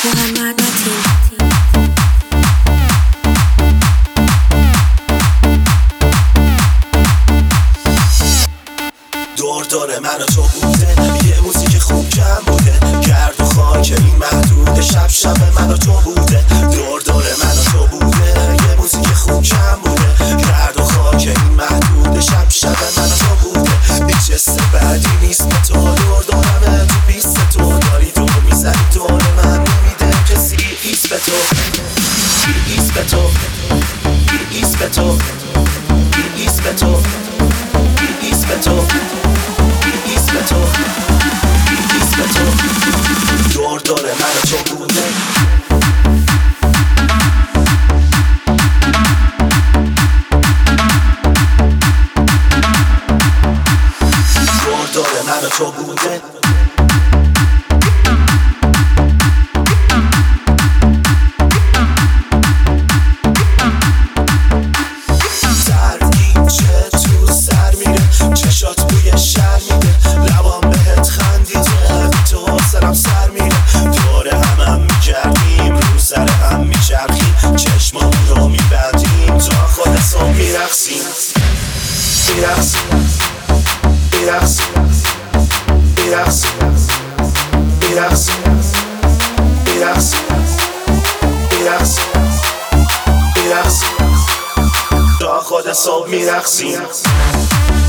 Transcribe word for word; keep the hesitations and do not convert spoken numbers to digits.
محمد متین. دور دور من و تو بوده، یه موزیک خوب کم بوده، گرد و خاک این محدوده، شب شب من و تو بوده. دور دور من و تو بوده، یه موزیک خوب کم بوده، گرد و خاک این محدوده، شب شب من و تو بوده. هیچ حس بعدی نیست به تو، دور دورمه تو بیست تو، داری دور میزنی دور من، نمیده کسی ایست به تو، ایست به تو، ایست به تو، ایست به تو، ایست به تو، ایست به تو، ایست به تو. دور دور من و تو بوده. دور دور من و تو بوده. چشمامون رو میبندیم تا خود صبح میرقصیم، میرقصیم، میرقصیم، میرقصیم، میرقصیم، میرقصیم، میرقصیم، میرقصیم تا خود صبح میرقصیم.